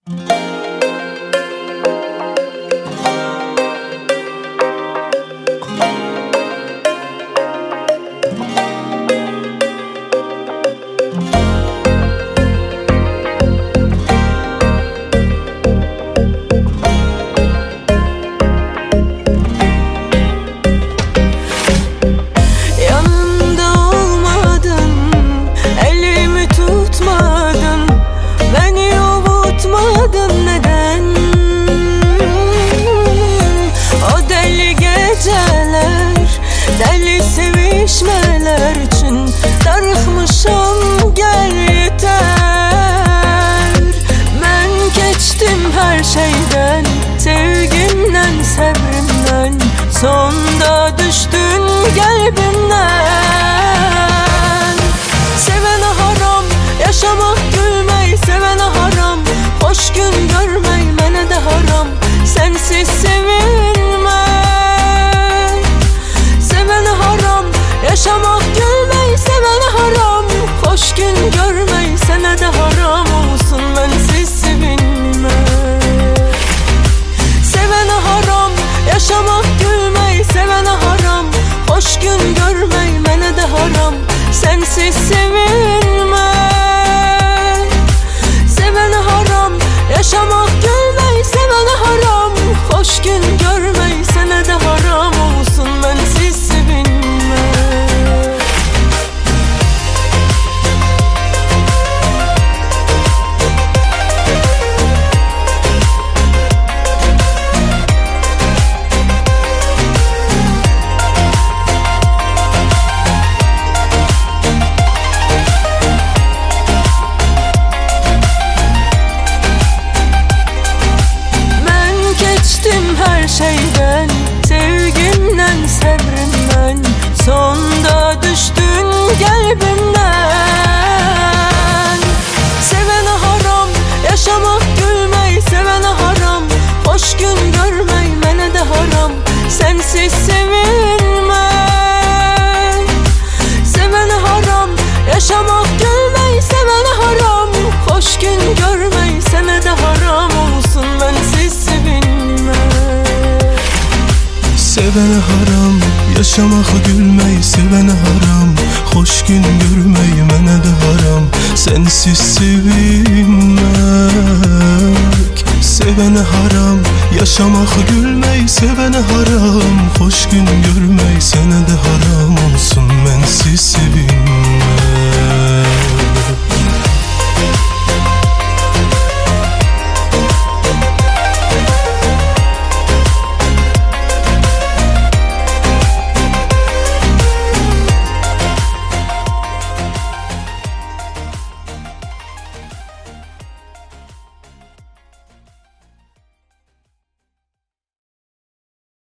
Deli sevişmeler için darıxmışam, gel yeter. Ben geçtim her şeyden, sevgimden, sebrimden. Sonda düştün kalbimden. Sevene haram, yaşamak gülmeyi sevene haram. Hoş gün görmeyi mene de haram, sensiz sevilmez. Yaşamak gülmeyi sevene haram, hoş gün görmeyi sene de haram olsun, bensiz sevinme. Sevene haram, yaşamak gülmeyi sevene haram. Hoş gün görmeyi mene de haram, sensiz sevinme. Sevene haram, yaşamak gülmeyi sevene haram. Hoş gün görmeyi sene de haram olsun, bensiz sevinme. Her şeyden, sevgimden, sebrimden. Sonda düştün kalbimden. Sevene haram, yaşamak gülmeyi sevene haram. Hoş gün görmeyi mene de haram, sensiz sevinme. Sevene haram, yaşamak gülmeyi sevene haram. Hoş gün görmeyi sene de haram olsun, bensiz sevinme. Sevene haram, yaşamak gülmeyi sevene haram. Hoş gün görmeyi mene de haram, sensiz sevinmek. Sevene haram, yaşamak gülmeyi sevene haram. Hoş gün görmeyi sene de haram olsun, bensiz sevinmek.